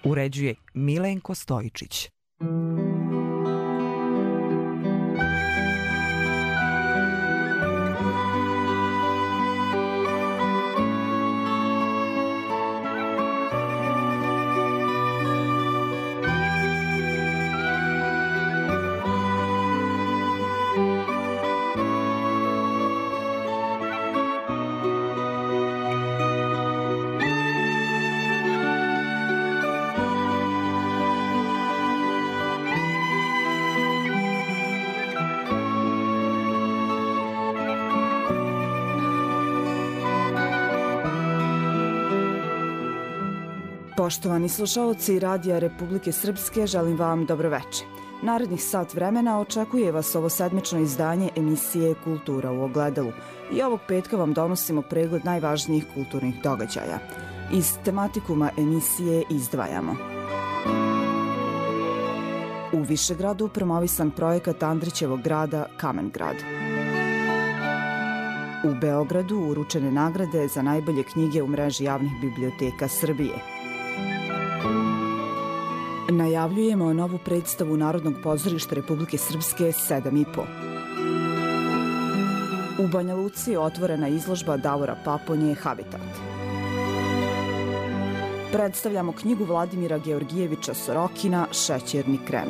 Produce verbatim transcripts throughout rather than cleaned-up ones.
Uređuje Milenko Stojičić. Poštovani slušalci Radija Republike Srpske, želim vam dobroveče. Narednih sat vremena očekuje vas ovo sedmično izdanje emisije Kultura u ogledalu i ovog petka vam donosimo pregled najvažnijih kulturnih događaja. Iz tematikuma emisije izdvajamo: u Višegradu promovisan projekat Andrićevog grada Kamen Grad. U Beogradu uručene nagrade za najbolje knjige u mreži javnih biblioteka Srbije. Najavljujemo novu predstavu Narodnog pozorišta Republike Srpske sedam i po. U Banja Luci otvorena izložba Davora Paponje Habitat. Predstavljamo knjigu Vladimira Georgijevića Sorokina Šećerni krem.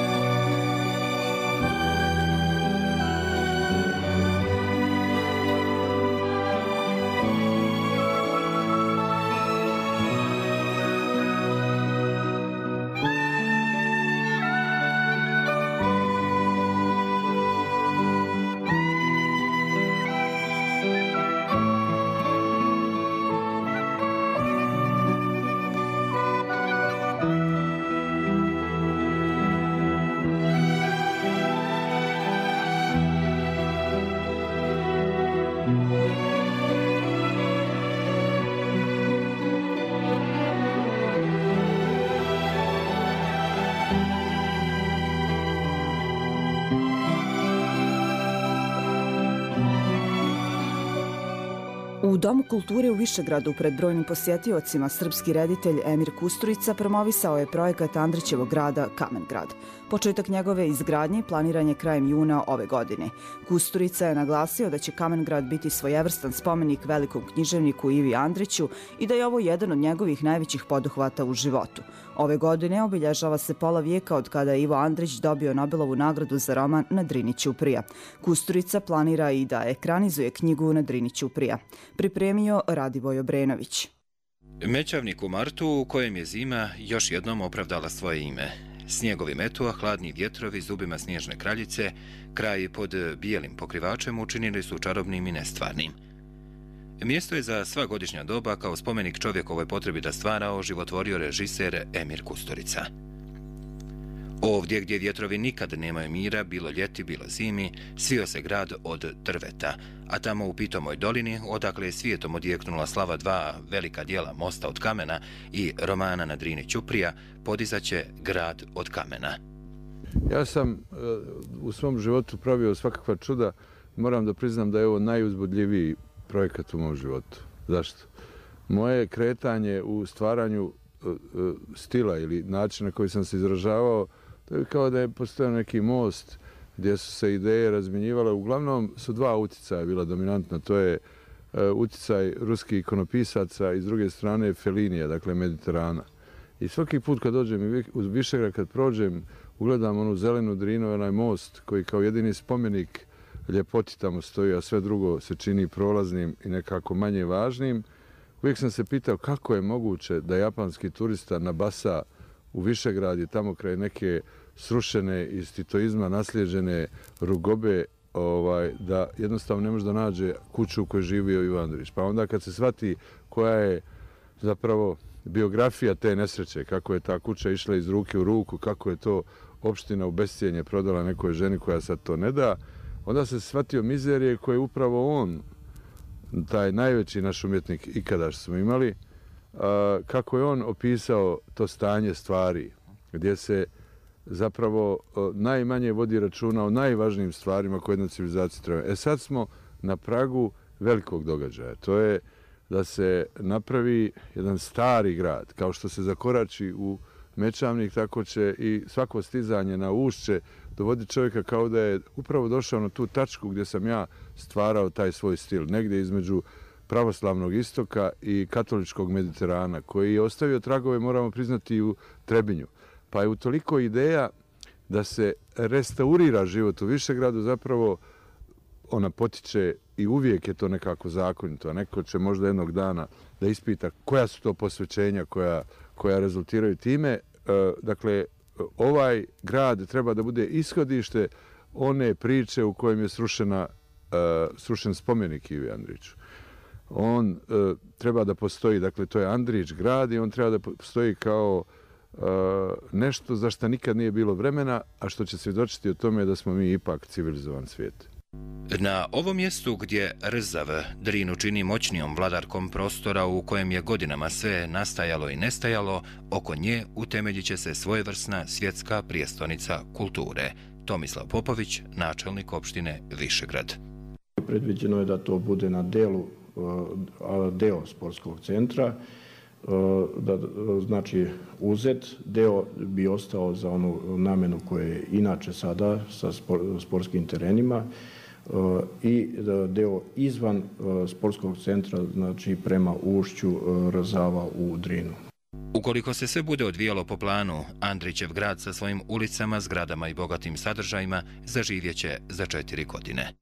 U Domu kulture u Višegradu pred brojnim posjetiocima srpski reditelj Emir Kusturica promovisao je projekat Andrićevog grada Kamen Grad. Početak njegove izgradnje planiran je krajem juna ove godine. Kusturica je naglasio da će Kamen Grad biti svojevrstan spomenik velikom književniku Ivi Andriću i da je ovo jedan od njegovih najvećih poduhvata u životu. Ove godine obilježava se pola vijeka od kada je Ivo Andrić dobio Nobelovu nagradu za roman Na Drini ćuprija. Kusturica planira i da ekranizuje knjigu Na Drini ćuprija. Pripremio Radivoj Obrenović. Mećavnik u martu u kojem je zima još jednom opravdala svoje ime. Snjegovi metua, hladni vjetrovi zubima snježne kraljice, kraj pod bijelim pokrivačem učinili su čarobnim i nestvarnim. Mjesto je za sva godišnja doba kao spomenik čovjekovoj potrebi da stvara oživotvorio režiser Emir Kusturica. Ovdje gdje vjetrovi nikad nemaju mira, bilo ljeti, bilo zimi, svio se grad od drveta, a tamo u pitomoj dolini, odakle je svijetom odjeknula slava dva velika dijela Mosta od kamena i romana Na Drini ćuprija, podizaće grad od kamena. Ja sam uh, u svom životu pravio svakakva čuda. Moram da priznam da je ovo najuzbudljiviji projekat u mom životu. Zašto? Moje kretanje u stvaranju uh, uh, stila ili načina na koji sam se izražavao, to je kao da je postojao neki most gdje su se ideje razmjenjivale. Uglavnom su dva utjecaja bila dominantna. To je uh, utjecaj ruskih ikonopisaca i s druge strane Felinija, dakle Mediterana. I svaki put kad dođem u Višegrad, kad prođem, ugledam onu zelenu Drinu, onaj most koji kao jedini spomenik ljepoti tamo stoji, a sve drugo se čini prolaznim i nekako manje važnim. Uvijek sam se pitao kako je moguće da japanski turista nabasa u Višegrad i tamo kraj neke srušene iz titoizma naslijeđene rugobe, ovaj, da jednostavno ne može da nađe kuću u kojoj živio Ivo Andrić. Pa onda kad se shvati koja je zapravo biografija te nesreće, kako je ta kuća išla iz ruke u ruku, kako je to opština u bescijenje prodala nekoj ženi koja sad to ne da, onda se shvatio mizerije koje upravo on, taj najveći naš umjetnik ikada što smo imali, a, kako je on opisao to stanje stvari, gdje se zapravo a, najmanje vodi računa o najvažnijim stvarima koje jedna civilizacija treba. E sad smo na pragu velikog događaja. To je da se napravi jedan stari grad, kao što se zakorači u Mečavnik, tako će i svako stizanje na Ušće dovoditi čovjeka kao da je upravo došao na tu tačku gdje sam ja stvarao taj svoj stil, negdje između pravoslavnog istoka i katoličkog Mediterana, koji je ostavio tragove, moramo priznati, i u Trebinju. Pa je u toliko ideja da se restaurira život u Višegradu, zapravo ona potiče i uvijek je to nekako zakonito, a neko će možda jednog dana da ispita koja su to posvećenja koja, koja rezultiraju time. E, dakle, ovaj grad treba da bude ishodište one priče u kojem je srušena, e, srušen spomenik Ivi Andriću. On e, treba da postoji, dakle, to je Andrić grad i on treba da postoji kao e, nešto za što nikad nije bilo vremena, a što će svjedočiti o tome da smo mi ipak civilizovan svijet. Na ovom mjestu gdje Rzav Drinu čini moćnijom vladarkom prostora u kojem je godinama sve nastajalo i nestajalo, oko nje utemeljit će se svojevrsna svjetska prijestonica kulture. Tomislav Popović, načelnik opštine Višegrad. Predviđeno je da to bude na delu, deo sportskog centra, da, znači uzet, deo bi ostao za onu namjenu koje je inače sada sa sportskim terenima i deo izvan sportskog centra, znači prema ušću Rzava u Drinu. Ukoliko se sve bude odvijalo po planu, Andrićev grad sa svojim ulicama, zgradama i bogatim sadržajima zaživjeće za četiri godine.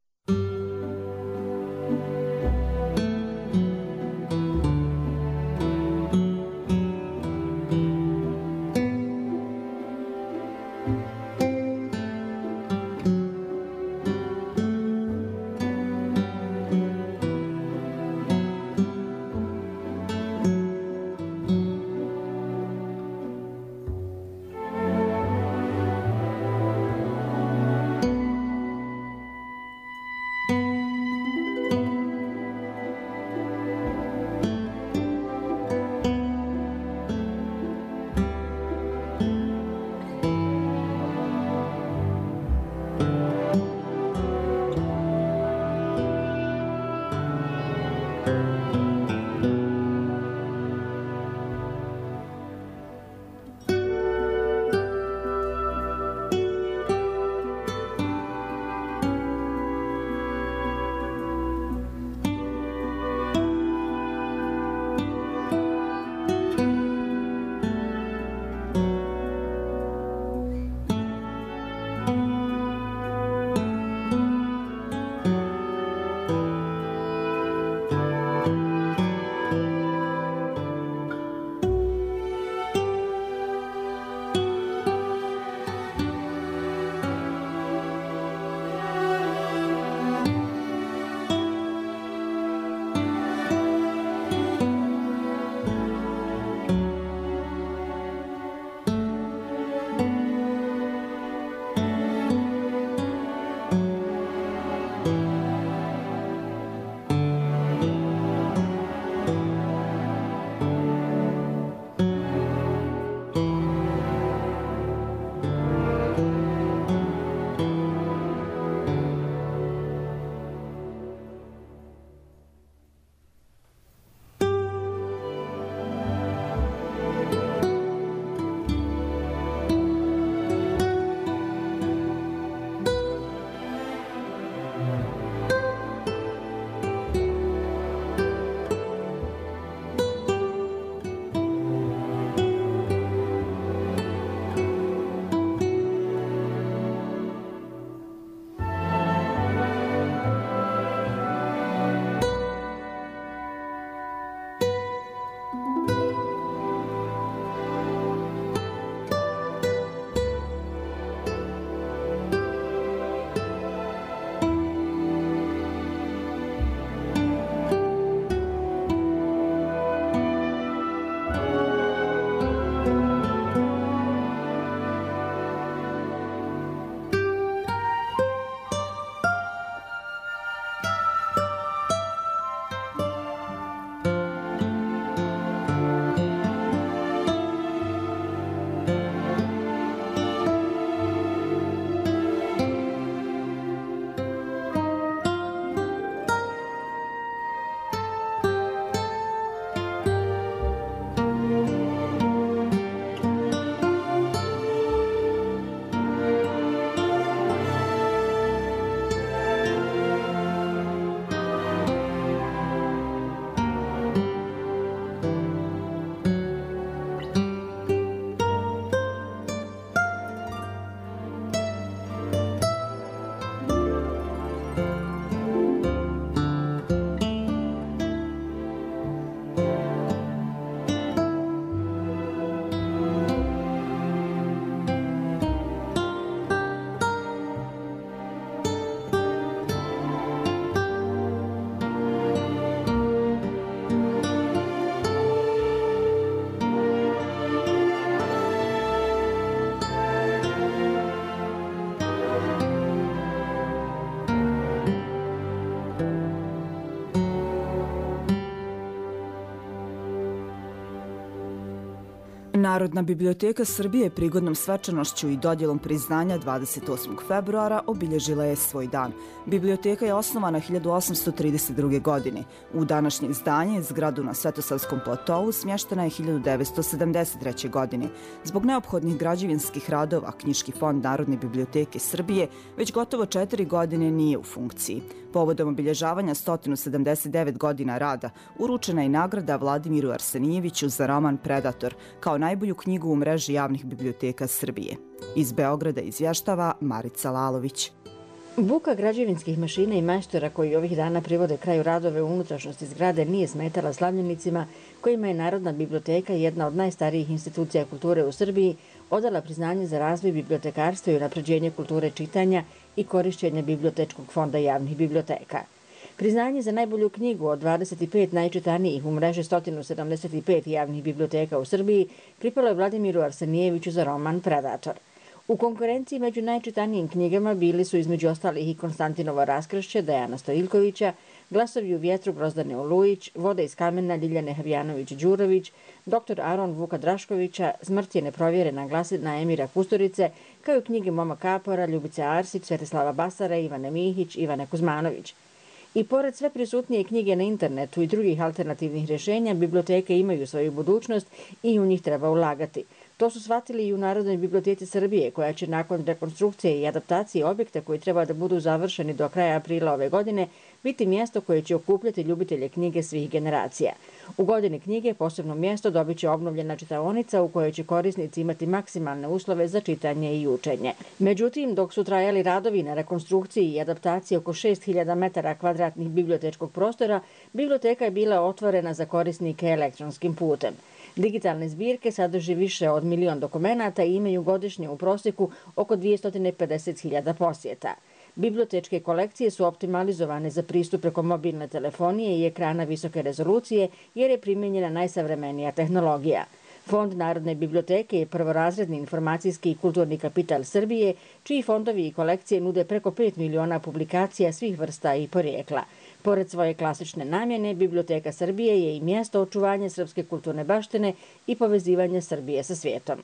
Narodna biblioteka Srbije prigodnom svečanošću i dodjelom priznanja dvadeset osmog februara obilježila je svoj dan. Biblioteka je osnovana hiljadu osamsto trideset druge. godine. U današnje izdanje, zgradu na Svetosavskom platovu, smještena je hiljadu devetsto sedamdeset treće. godine. Zbog neophodnih građevinskih radova, Knjiški fond Narodne biblioteke Srbije već gotovo četiri godine nije u funkciji. Povodom obilježavanja sto sedamdeset devet godina rada, uručena je nagrada Vladimiru Arsenijeviću za roman Predator, kao najbolju knjigu u mreži javnih biblioteka Srbije. Iz Beograda izvještava Marica Lalović. Buka građevinskih mašina i majstora koji ovih dana privode kraju radove u unutrašnjosti zgrade nije smetala slavljenicima kojima je Narodna biblioteka, jedna od najstarijih institucija kulture u Srbiji, odala priznanje za razvoj bibliotekarstva i unapređenje kulture čitanja i korišćenja bibliotečkog fonda javnih biblioteka. Priznanje za najbolju knjigu od dvadeset pet najčitanijih u mreži sto sedamdeset pet javnih biblioteka u Srbiji pripalo je Vladimiru Arsenijeviću za roman Predator. U konkurenciji među najčitanijim knjigama bili su između ostalih i Konstantinovo raskršće Dejana Stojiljkovića, Glasovi u vjetru Grozdane Olujić, Voda iz kamena Ljiljane Habjanović-Đurović, doktor Aron Vuka Draškovića, Smrt je neprovjerena glasina Emira Kusturice, kao i knjige Moma Kapora, Ljubice Arsić, Svetislava Basara, Ivane Mihić, Ivane Kuzmanović. I pored sve prisutnije knjige na internetu i drugih alternativnih rješenja, biblioteke imaju svoju budućnost i u njih treba ulagati. To su shvatili i u Narodnoj biblioteci Srbije, koja će nakon rekonstrukcije i adaptacije objekta koji treba da budu završeni do kraja aprila ove godine, biti mjesto koje će okupljati ljubitelje knjige svih generacija. U godini knjige posebno mjesto dobit će obnovljena čitaonica u kojoj će korisnici imati maksimalne uslove za čitanje i učenje. Međutim, dok su trajali radovi na rekonstrukciji i adaptaciji oko šest hiljada metara kvadratnih bibliotečkog prostora, biblioteka je bila otvorena za korisnike elektronskim putem. Digitalne zbirke sadrži više od milion dokumenata i imaju godišnje u prosjeku oko dvjesto pedeset hiljada posjeta. Bibliotečke kolekcije su optimalizovane za pristup preko mobilne telefonije i ekrana visoke rezolucije jer je primijenjena najsavremenija tehnologija. Fond Narodne biblioteke je prvorazredni informacijski i kulturni kapital Srbije, čiji fondovi i kolekcije nude preko pet miliona publikacija svih vrsta i porijekla. Pored svoje klasične namjene, Biblioteka Srbije je i mjesto očuvanja srpske kulturne baštine i povezivanja Srbije sa svijetom.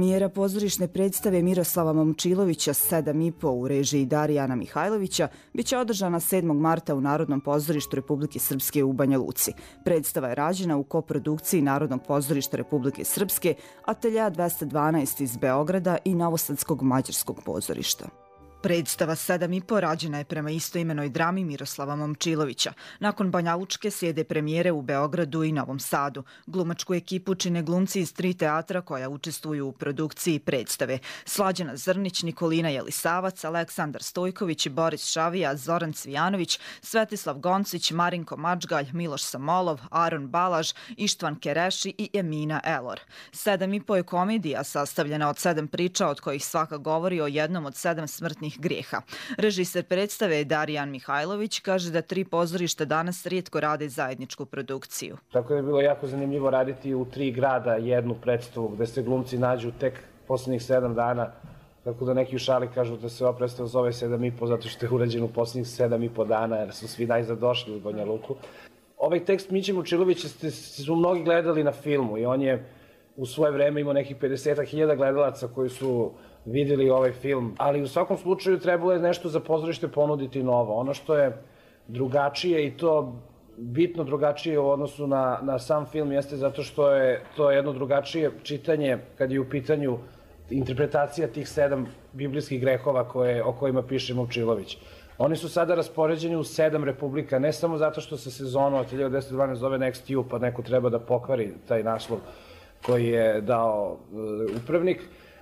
Premijera pozorišne predstave Miroslava Momčilovića sedam i po u režiji Darijana Mihajlovića biće održana sedmog marta u Narodnom pozorištu Republike Srpske u Banja Luci. Predstava je rađena u koprodukciji Narodnog pozorišta Republike Srpske, Ateljea dvesta dvanaest iz Beograda i Novosadskog mađarskog pozorišta. Predstava sedam i po rađena je prema istoimenoj drami Miroslava Momčilovića. Nakon Banjalučke slijede premijere u Beogradu i Novom Sadu. Glumačku ekipu čine glumci iz tri teatra koja učestvuju u produkciji predstave. Slađana Zrnić, Nikolina Jelisavac, Aleksandar Stojković, Boris Šavija, Zoran Cvijanović, Svetislav Goncić, Marinko Mačgalj, Miloš Samolov, Aron Balaž, Ištvan Kereši i Emina Elor. Sedam i po je komedija sastavljena od sedam priča od kojih svaka govori o jednom od sedam smrtnih grijeha. Režiser predstave Darijan Mihajlović kaže da tri pozorišta danas rijetko rade zajedničku produkciju. Tako da je bilo jako zanimljivo raditi u tri grada jednu predstavu gde se glumci nađu tek posljednjih sedam dana. Tako da neki u šali kažu da se ova predstava zove sedam i po zato što je urađeno u posljednjih sedam i po dana jer su svi najzad došli u Banja Luku. Ovaj tekst Miće Momčilovića su mnogi gledali na filmu i on je u svoje vreme imao nekih pedeset hiljada gledalaca koji su vidjeli ovaj film, ali u svakom slučaju trebalo je nešto za pozorište ponuditi novo. Ono što je drugačije i to bitno drugačije u odnosu na, na sam film jeste zato što je to jedno drugačije čitanje kad je u pitanju interpretacija tih sedam biblijskih grehova koje, o kojima piše Momčilović. Oni su sada raspoređeni u sedam republika, ne samo zato što se sezona od hiljadu devetsto dvanaeste zove Next You, pa neko treba da pokvari taj naslov koji je dao uh, upravnik,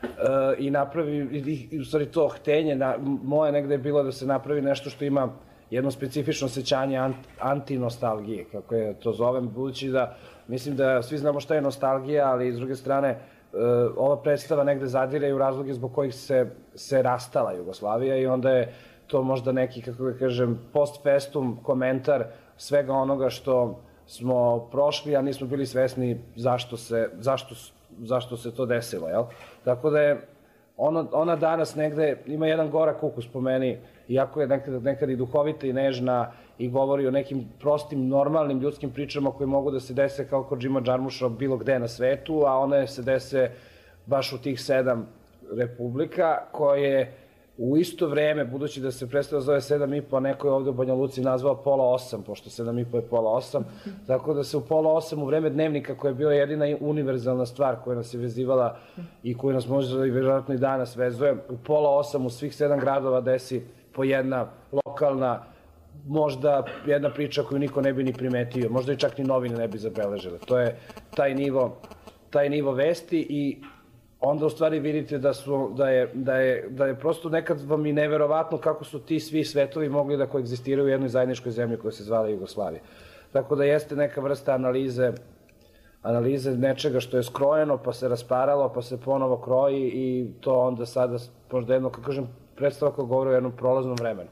i napravi, i u stvari to htenje, na, moje negde je bilo da se napravi nešto što ima jedno specifično osjećanje ant, antinostalgije, kako je to zovem, budući da mislim da svi znamo šta je nostalgija, ali s druge strane ova predstava negde zadire i u razloge zbog kojih se, se rastala Jugoslavija i onda je to možda neki, kako ga kažem, post festum komentar svega onoga što smo prošli, a nismo bili svesni zašto se, zašto zašto se to desilo, jel? Tako da je ona, ona danas negde ima jedan gorak ukus po meni, iako je nekad, nekad i duhovita i nežna i govori o nekim prostim, normalnim ljudskim pričama koje mogu da se dese kao kod Džima Džarmuša bilo gde na svetu, a one se dese baš u tih sedam republika koje u isto vreme, budući da se predstava zove sedam i po, a neko je ovde u Banja Luci nazvao pola osam, pošto sedam i po je pola osam, tako da se u pola osam u vreme dnevnika, koja je bila jedina univerzalna stvar koja nas je vezivala i koja nas možda i vjerojatno i danas vezuje, u pola osam u svih sedam gradova desi po jedna lokalna, možda jedna priča koju niko ne bi ni primetio, možda i čak ni novine ne bi zabeležile. To je taj nivo, taj nivo vesti i onda u stvari vidite da, su, da, je, da, je, da je prosto nekad vam i neverovatno kako su ti svi svetovi mogli da koegzistiraju u jednoj zajedničkoj zemlji koja se zvala Jugoslavija. Tako da jeste neka vrsta analize, analize nečega što je skrojeno, pa se rasparalo, pa se ponovo kroji i to onda sada možda jedno, kako kažem, predstava koja govori o jednom prolaznom vremenu.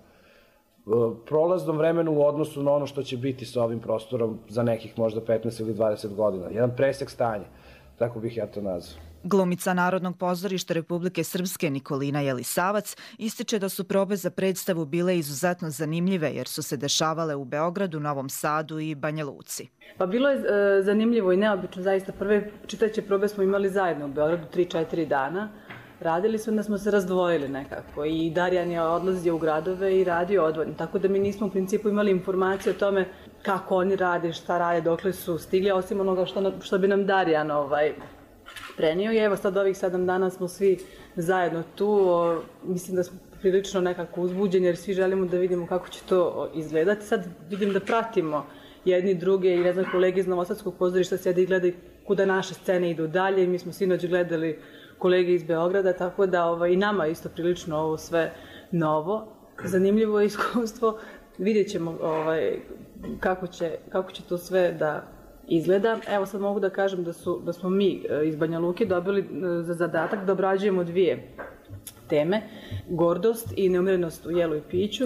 Prolaznom vremenu u odnosu na ono što će biti sa ovim prostorom za nekih možda petnaest ili dvadeset godina. Jedan presek stanja, tako bih ja to nazvao. Glumica Narodnog pozorišta Republike Srpske Nikolina Jelisavac ističe da su probe za predstavu bile izuzetno zanimljive jer su se dešavale u Beogradu, Novom Sadu i Banja Luci. Pa bilo je e, zanimljivo i neobično, zaista prve čitajuće probe smo imali zajedno u Beogradu tri četiri dana. Radili su da smo se razdvojili nekako i Darijan je odlazio u gradove i radio odvojeno, tako da mi nismo u principu imali informacije o tome kako oni rade, šta rade, dokle su stigli, osim onoga što, što bi nam Darijan ovaj, prenio. I evo sad ovih sedam dana smo svi zajedno tu, o, mislim da smo prilično nekako uzbuđeni jer svi želimo da vidimo kako će to izgledati. Sad vidim da pratimo jedni druge i ne znam, kolege iz Novosadskog pozorišta sjede i gledaju kuda naše scene idu dalje i mi smo sinoć gledali kolege iz Beograda, tako da ovaj, i nama isto prilično ovo sve novo. Zanimljivo je iskustvo, vidjet ćemo ovaj, kako, će, kako će to sve da izgleda. Evo sad mogu da kažem da, su, da smo mi iz Banja Luke dobili za zadatak da obrađujemo dvije teme, gordost i neumirenost u jelu i piću. E,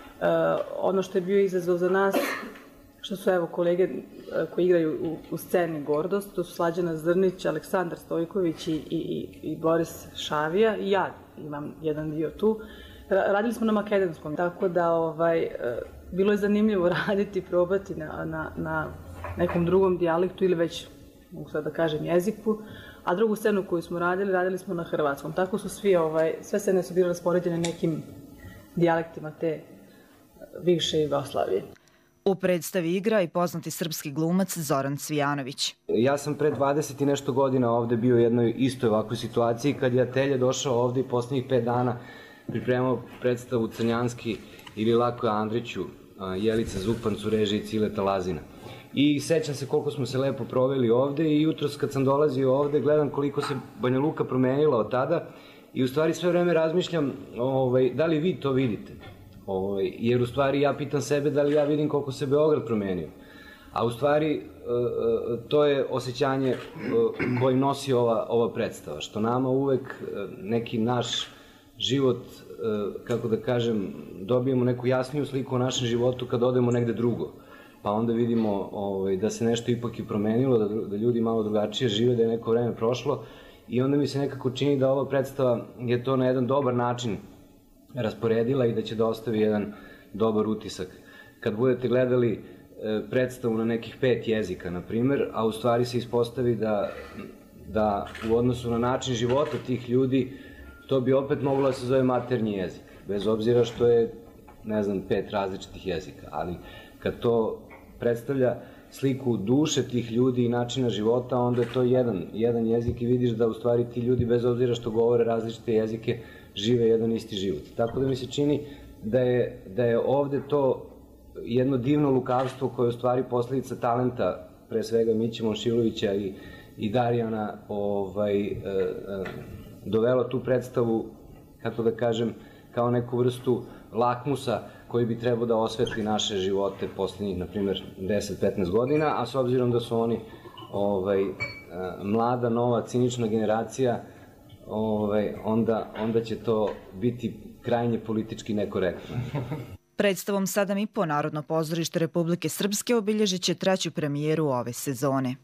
ono što je bio izazov za nas, što su evo kolege koji igraju u, u sceni Gordost, to su Slađana Zrnić, Aleksandar Stojković i, i, i Boris Šavija, i ja imam jedan dio tu. Radili smo na makedonskom, tako da ovaj, bilo je zanimljivo raditi, probati na, na, na nekom drugom dijalektu ili već mogu sad da kažem, jeziku, a drugu scenu koju smo radili, radili smo na hrvatskom. Tako su svi, ovaj, sve scene su bile raspoređene nekim dijalektima te bivše Jugoslavije. U predstavi igra i poznati srpski glumac Zoran Cvijanović. Ja sam pre dvadeset i nešto godina ovde bio u jednoj istoj ovakvoj situaciji kad je Atelje došao ovde i poslednjih pet dana pripremao predstavu Crnjanski ili Lako Andriću, Jelica Zukpancu, režiji Cileta Lazina. I sećam se koliko smo se lepo proveli ovde i jutros kad sam dolazio ovde gledam koliko se Banja Luka promenila od tada i u stvari sve vreme razmišljam ovaj, da li vi to vidite. Ovaj, jer u stvari ja pitam sebe da li ja vidim koliko se Beograd promenio. A u stvari to je osjećanje koje nosi ova, ova predstava, što nama uvek neki naš život, kako da kažem, dobijemo neku jasniju sliku o našem životu kad odemo negde drugo. Pa onda vidimo ovaj, da se nešto ipak i promenilo, da, da ljudi malo drugačije žive, da je neko vreme prošlo i onda mi se nekako čini da ova predstava je to na jedan dobar način rasporedila i da će da ostavi jedan dobar utisak. Kad budete gledali e, predstavu na nekih pet jezika, na primer, a u stvari se ispostavi da, da u odnosu na način života tih ljudi to bi opet moglo da se zove maternji jezik, bez obzira što je, ne znam, pet različitih jezika, ali kad to predstavlja sliku duše tih ljudi i načina života, onda je to jedan, jedan jezik i vidiš da u stvari ti ljudi, bez obzira što govore različite jezike, žive jedan isti život. Tako da mi se čini da je, da je ovde to jedno divno lukavstvo koje je u stvari posledica talenta, pre svega Miće Momšilovića i, i Darijana, ovaj, e, e, dovelo tu predstavu, kako da kažem, kao neku vrstu lakmusa koji bi trebao da osvetli naše živote poslednjih, na primer, deset do petnaest godina, a s obzirom da su oni ovaj, mlada, nova, cinična generacija, ovaj, onda, onda će to biti krajnje politički nekorektno. Predstavom Sedam i po Narodno pozorište Republike Srpske obilježit će treću premijeru ove sezone.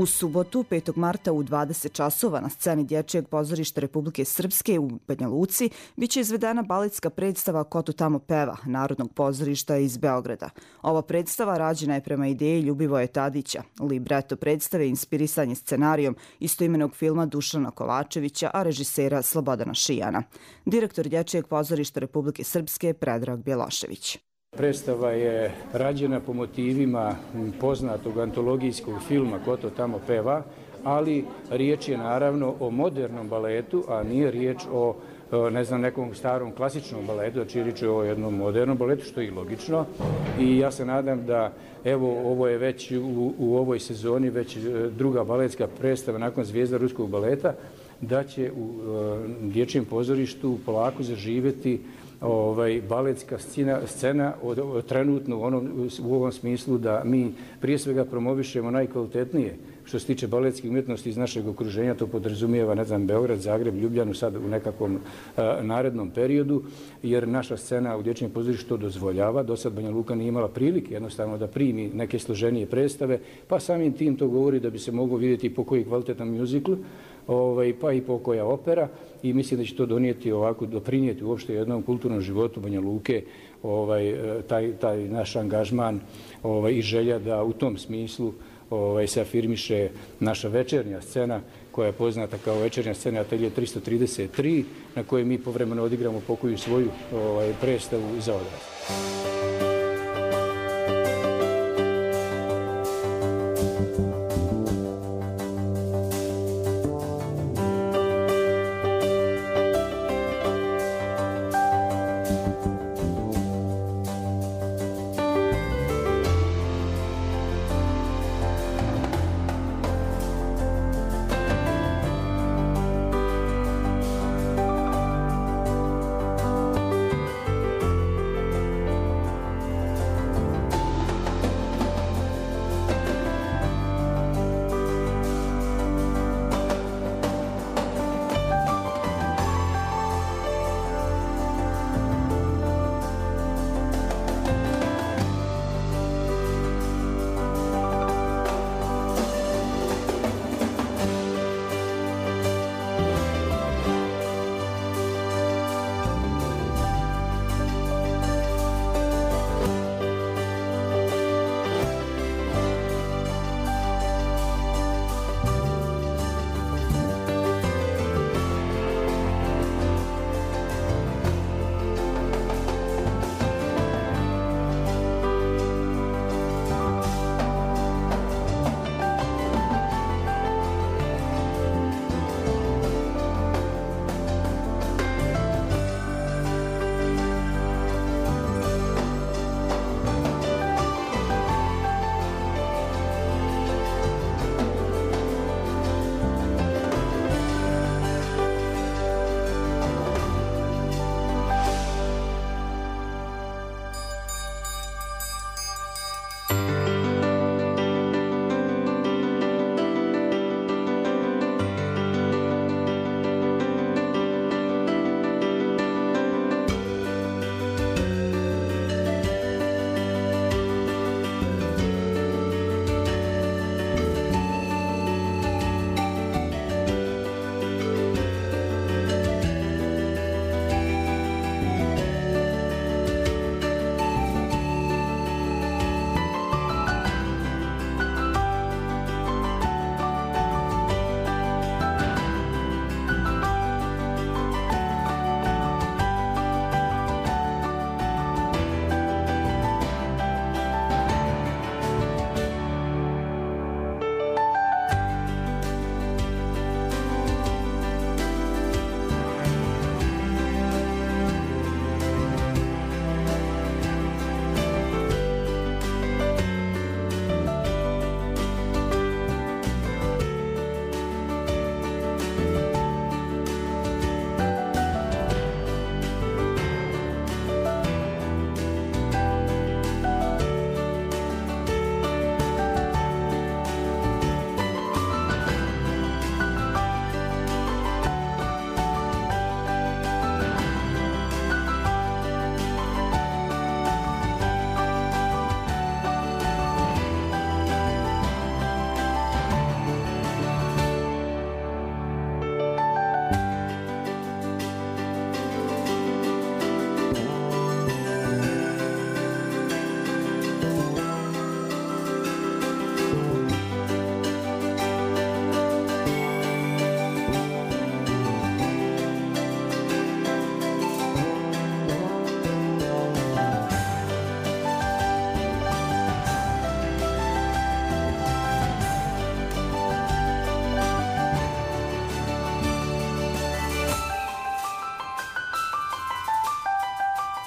U subotu, petog marta u dvadeset časova na sceni Dječjeg pozorišta Republike Srpske u Banja Luci biće izvedena baletska predstava Ko to tamo peva Narodnog pozorišta iz Beograda. Ova predstava rađena je prema ideji Ljubivoja Tadića. Libreto predstave inspirisan je scenarijom istoimenog filma Dušana Kovačevića, a režisera Slobodana Šijana. Direktor Dječjeg pozorišta Republike Srpske Predrag Bjelošević. Predstava je rađena po motivima poznatog antologijskog filma Ko to tamo peva, ali riječ je naravno o modernom baletu, a nije riječ o ne znam, nekom starom klasičnom baletu, znači riječ je o jednom modernom baletu, što je i logično. I ja se nadam da, evo, ovo je već u, u ovoj sezoni već druga baletska predstava nakon Zvijezda ruskog baleta, da će u Dječjem pozorištu polako zaživjeti ovaj, baletska scena, scena od, od, trenutno u, onom, u ovom smislu da mi prije svega promovišemo najkvalitetnije što se tiče baletskih umjetnosti iz našeg okruženja, to podrazumijeva, ne znam, Beograd, Zagreb, Ljubljanu sad u nekakvom a, narednom periodu, jer naša scena u Dječjem pozorištu to dozvoljava. Do sad Banja Luka nije imala prilike jednostavno da primi neke složenije predstave, pa samim tim to govori da bi se moglo vidjeti po koji kvalitetan mjuzikl, ovaj, pa i po koja opera, i mislim da će to donijeti ovako, doprinijeti uopšte jednom kulturnom životu Banja Luke, ovaj, taj, taj naš angažman ovaj, i želja da u tom smislu ovaj, se afirmiše naša večernja scena koja je poznata kao večernja scena Atelje tristo trideset tri, na kojoj mi povremeno odigramo pokoju svoju ovaj, predstavu za odrasle.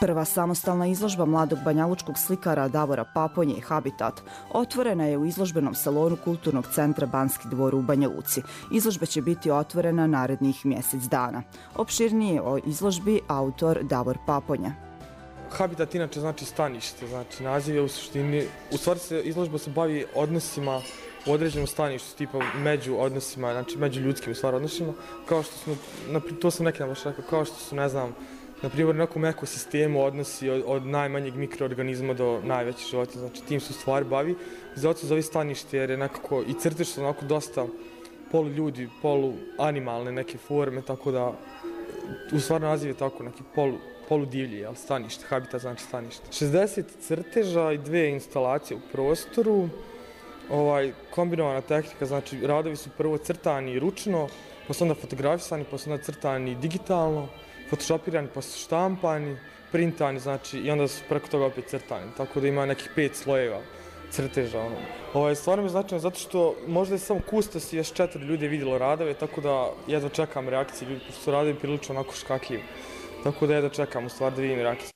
Prva samostalna izložba mladog banjalučkog slikara Davora Paponje, Habitat, otvorena je u izložbenom salonu Kulturnog centra Banski dvor u Banja Luci. Izložba će biti otvorena narednih mjesec dana. Opširnije o izložbi autor Davor Paponja. Habitat inače znači stanište, znači naziv je u suštini, u stvari se izložba se bavi odnosima u određenom staništu, tipa među odnosima, znači među ljudskim u stvari odnosima, kao što su, to sam nekada baš rekao, kao što su, ne znam, na primjer, nekom ekosistemu odnosi od, od najmanjeg mikroorganizma do najvećih života, znači tim se u stvari bavi. Zato se zove stanište jer je nekako i crtež su onako dosta polu ljudi, polu animalne neke forme, tako da u stvari naziv je tako neki polu, polu divlji, ali stanište, Habitat znači stanište. šezdeset crteža i dve instalacije u prostoru, ovaj, kombinovana tehnika, znači radovi su prvo crtani ručno, pa su onda fotografisani, pa su onda crtani digitalno, photoshopirani, pa su štampani, printani, znači, i onda su preko toga opet crtani, tako da ima nekih pet slojeva crteža. Ono. Ovaj, stvarno mi je značajno zato što možda je samo kustos i još četiri ljudi je vidjelo radove, tako da jedva čekam reakcije ljudi, pošto su radovi prilično onako škakljivi. Tako da jedva čekam u stvari da vidim reakcije.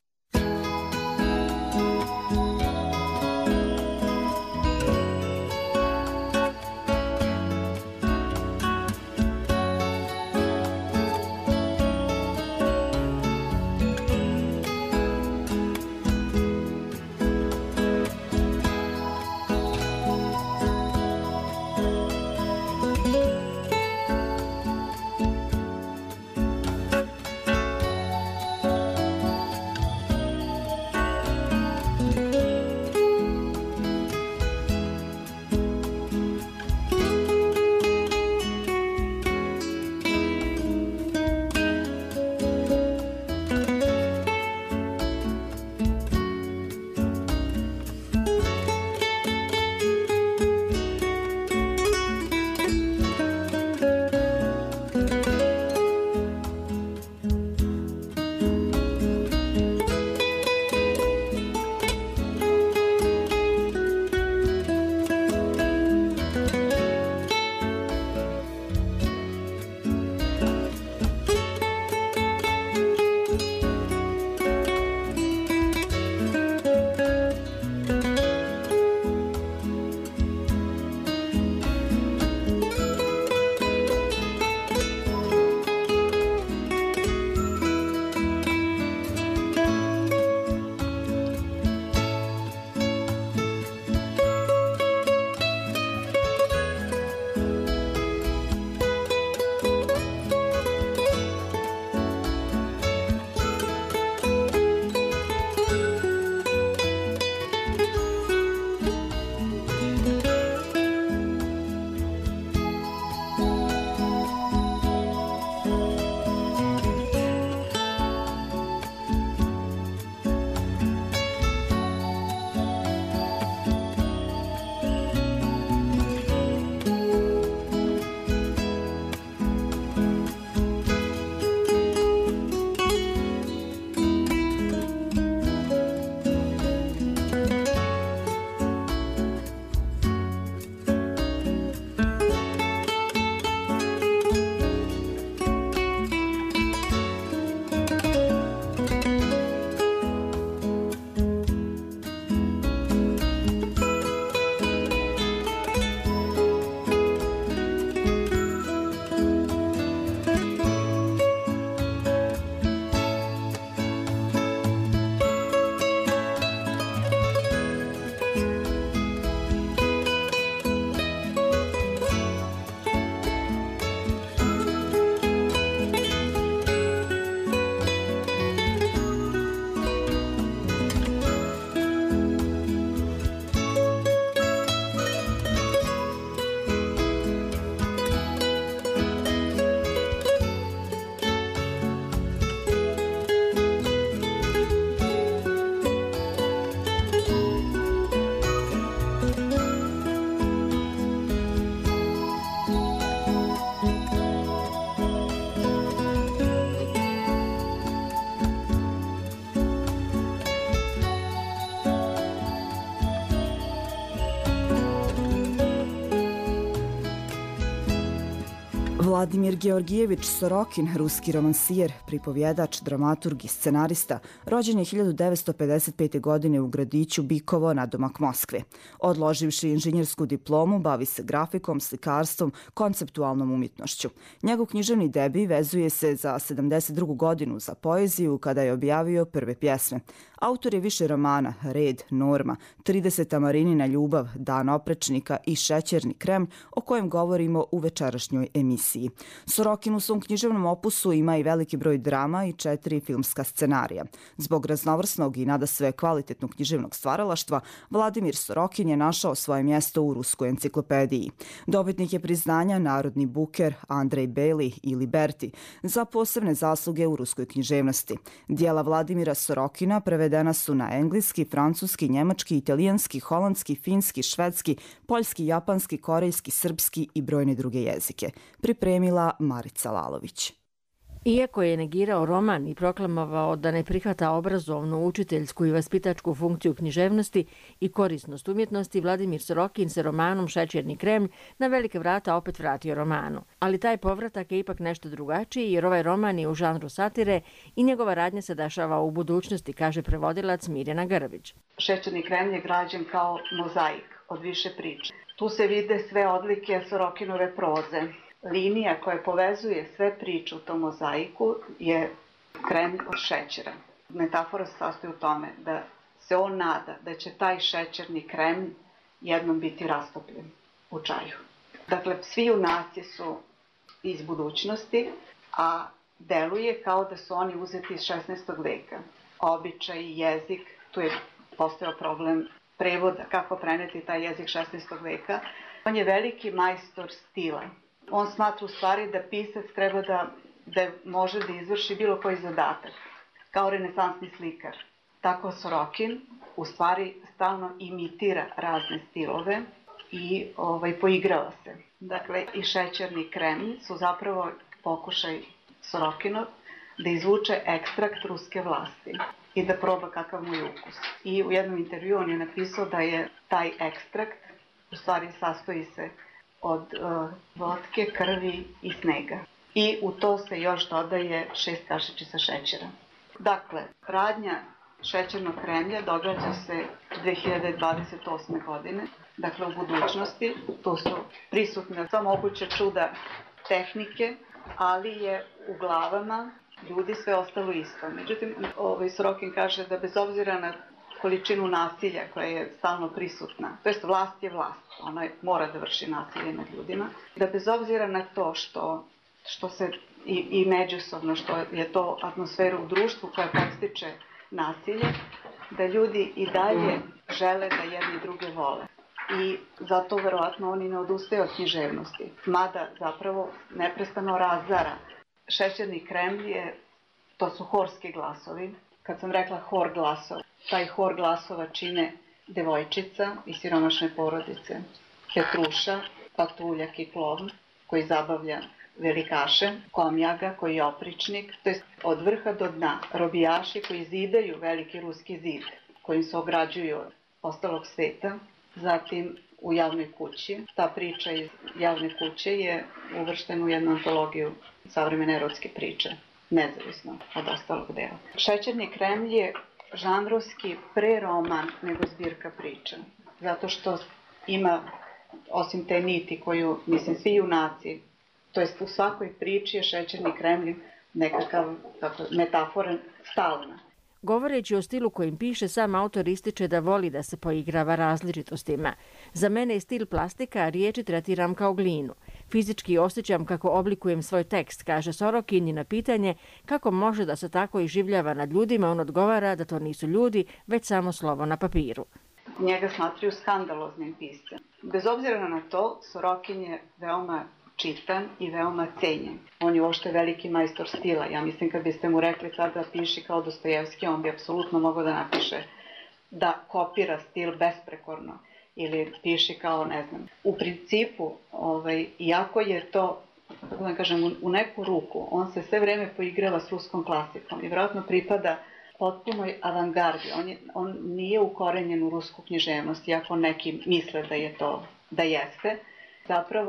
Vladimir Georgijevič Sorokin, ruski romansijer, pripovjedač, dramaturg i scenarista, rođen je hiljadu devetsto pedeset pete. godine u gradiću Bikovo nadomak Moskve. Odloživši inženjersku diplomu, bavi se grafikom, slikarstvom, konceptualnom umjetnošću. Njegov književni debi vezuje se za sedamdeset drugu. godinu za poeziju kada je objavio prve pjesme. Autor je više romana, Red, Norma, trideseta Marinina ljubav, Dan oprečnika i Šećerni krem, o kojem govorimo u večerašnjoj emisiji. Sorokin u svom književnom opusu ima i veliki broj drama i četiri filmska scenarija. Zbog raznovrsnog i nadasve kvalitetnog književnog stvaralaštva, Vladimir Sorokin je našao svoje mjesto u ruskoj enciklopediji. Dobitnik je priznanja Narodni Buker, Andrej Beli i Liberti za posebne zasluge u ruskoj književnosti. Dijela Vladimira Sorokina prevedena su na engleski, francuski, njemački, italijanski, holandski, finski, švedski, poljski, japanski, korejski, srpski i brojne druge jezike. Pripremila Marica Lalović. Iako je negirao roman i proklamovao da ne prihvata obrazovnu, učiteljsku i vaspitačku funkciju književnosti i korisnost umjetnosti, Vladimir Sorokin se romanom Šećerni krem na velike vrata opet vratio romanu. Ali taj povratak je ipak nešto drugačiji jer ovaj roman je u žanru satire i njegova radnja se dešava u budućnosti, kaže prevodilac Mirjana Grbić. Šećerni krem je građen kao mozaik od više priče. Tu se vide sve odlike Sorokinove proze. Linija koja povezuje sve priče u tom mozaiku je krem od šećera. Metafora se sastoji u tome da se on nada da će taj šećerni krem jednom biti rastopljen u čaju. Dakle, svi junaci su iz budućnosti, a deluje kao da su oni uzeti iz šesnaestog veka. Običaj, jezik, tu je postojao problem prevoda, kako preneti taj jezik šesnaestog veka. On je veliki majstor stila. On smatra u stvari da pisac treba da, da može da izvrši bilo koji zadatak, kao renesansni slikar. Tako Sorokin u stvari stalno imitira razne stilove i ovaj, poigrava se. Dakle, i Šećerni krem su zapravo pokušaj Sorokinov da izvuče ekstrakt ruske vlasti i da proba kakav mu je ukus. I u jednom intervju on je napisao da je taj ekstrakt u stvari sastoji se od uh, vodke, krvi i snega. I u to se još dodaje šest kašičica šećera. Dakle, radnja Šećernog kremlja događa se dve hiljade dvadeset osme. godine, dakle u budućnosti. Tu su prisutne sva moguća čuda tehnike, ali je u glavama ljudi sve ostalo isto. Međutim, ovaj Sorokin kaže da bez obzira na količinu nasilja koja je stalno prisutna, to jest vlast je vlast, ona je, mora da vrši nasilje nad ljudima, da bez obzira na to što, što se i, i međusobno, što je to atmosfera u društvu koja podstiče nasilje, da ljudi i dalje žele da jedni druge vole. I zato verovatno oni ne odustaju od književnosti, mada zapravo neprestano razara. Šećerni krem je, to su horski glasovi. Kad sam rekla hor glasova, taj hor glasova čine devojčica iz siromašne porodice, Petruša, patuljak i klovn koji zabavlja velikaše, komjaga koji je opričnik, to je od vrha do dna, robijaši koji zidaju veliki ruski zid, kojim se ograđuju od ostalog sveta, zatim u Javnoj kući. Ta priča iz Javne kuće je uvrštena u jednu antologiju savremene erotske priče, nezavisno od ostalog dela. Šećerni krem je žanrovski pre roman nego zbirka priča, zato što ima, osim te niti koju, mislim, svi junaci, to jest u svakoj priči je Šećerni krem nekakav tako, metaforan stalna. Govoreći o stilu kojim piše, sam autor ističe da voli da se poigrava različitostima. Za mene je stil plastika, a riječi tretiram kao glinu. Fizički osjećam kako oblikujem svoj tekst, kaže Sorokin, i na pitanje kako može da se tako iživljava nad ljudima, on odgovara da to nisu ljudi, već samo slovo na papiru. Njega smatraju skandaloznim piscem. Bez obzira na to, Sorokin je veoma čitan i veoma cenjen. On je uopšte veliki majstor stila. Ja mislim kad biste mu rekli sada piši kao Dostojevski, on bi apsolutno mogao da napiše, da kopira stil besprekorno ili piši kao, ne znam. U principu, ovaj, iako je to, kako da kažem, u neku ruku, on se sve vreme poigrava s ruskom klasikom i vjerojatno pripada potpunoj avangardi. On, je, on nije ukorenjen u rusku književnost, iako neki misle da je to, da jeste. Zapravo,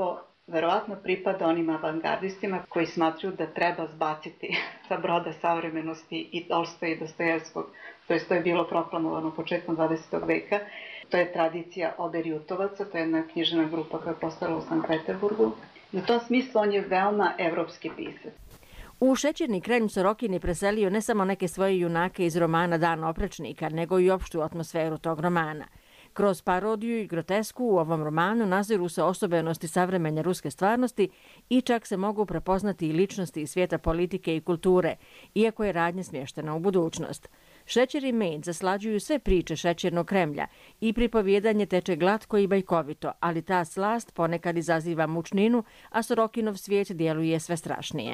verovatno pripada onim avangardistima koji smatruju da treba zbaciti sa broda savremenosti i Tolstoja i Dostojevskog, to je to je bilo proklamovano početkom dvadesetog veka. To je tradicija Oberjutovaca, to je jedna književna grupa koja je postojala u Sankt Peterburgu. U tom smislu on je veoma evropski pisac. U Šećerni kralj Sorokin je preselio ne samo neke svoje junake iz romana Dan oprečnika, nego i opštu atmosferu tog romana. Kroz parodiju i grotesku u ovom romanu naziru se osobenosti savremene ruske stvarnosti i čak se mogu prepoznati i ličnosti iz svijeta politike i kulture, iako je radnja smještena u budućnost. Šećer i med zaslađuju sve priče Šećernog Kremlja i pripovjedanje teče glatko i bajkovito, ali ta slast ponekad izaziva mučninu, a Sorokinov svijet djeluje sve strašnije.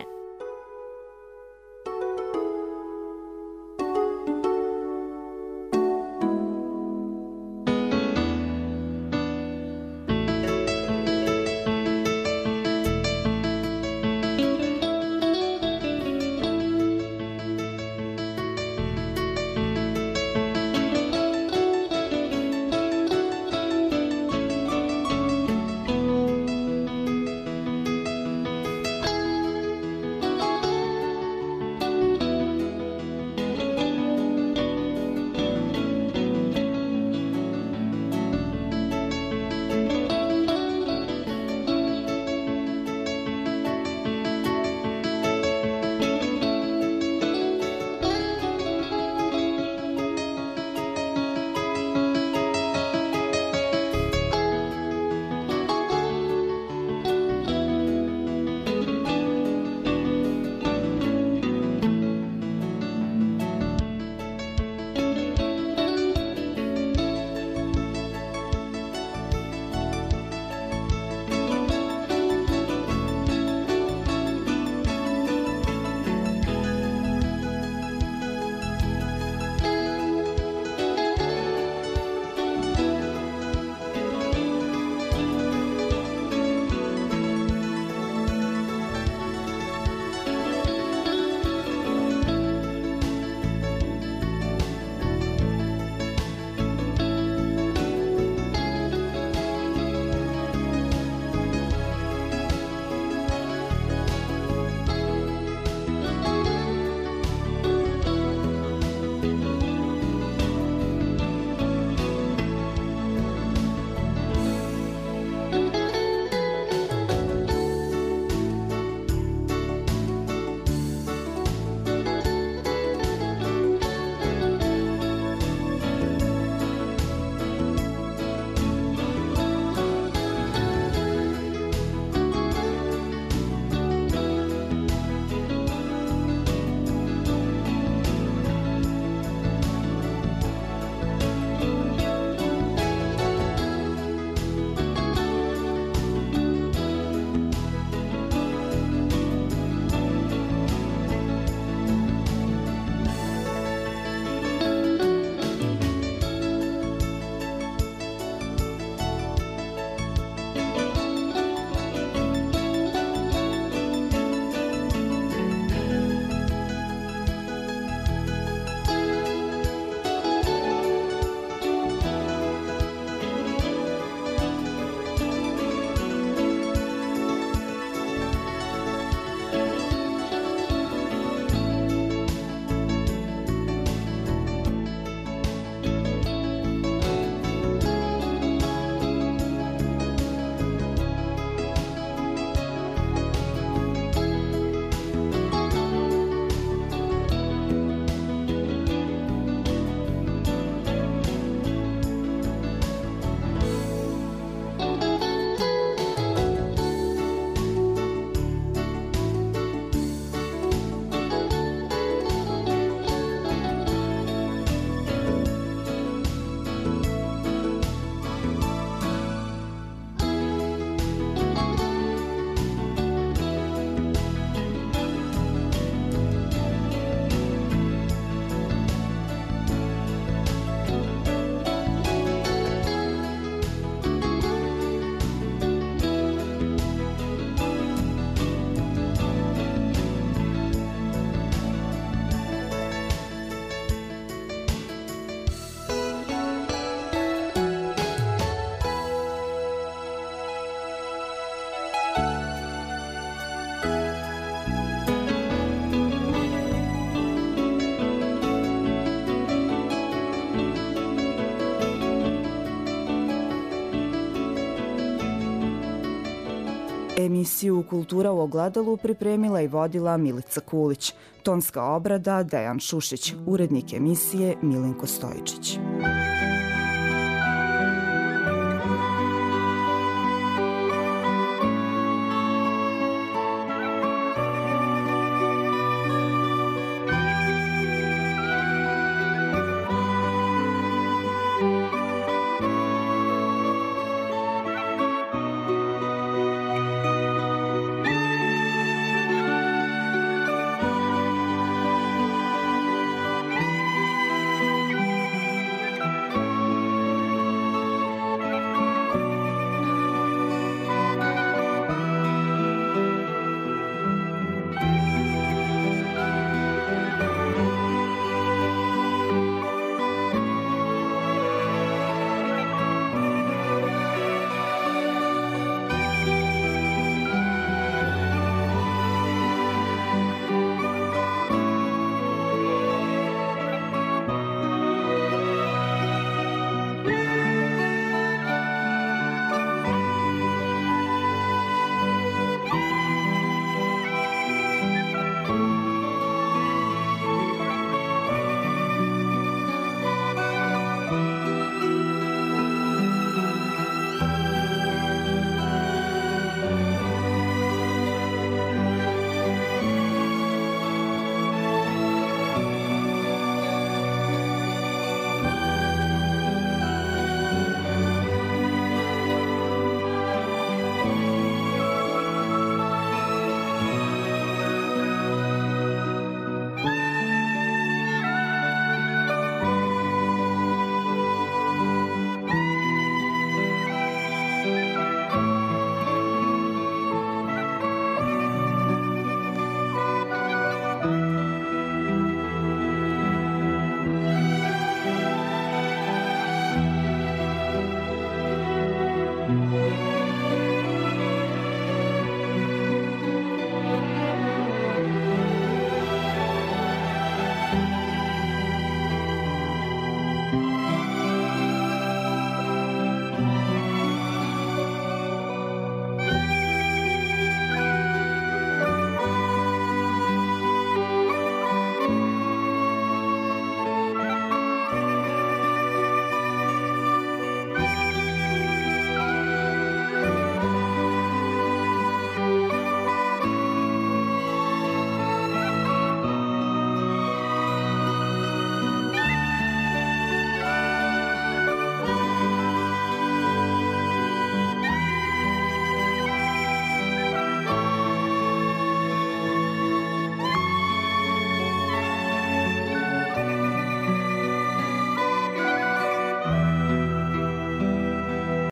Emisiju Kultura u ogledalu pripremila i vodila Milica Kulić. Tonska obrada Dejan Šušić, urednik emisije Milenko Stojičić.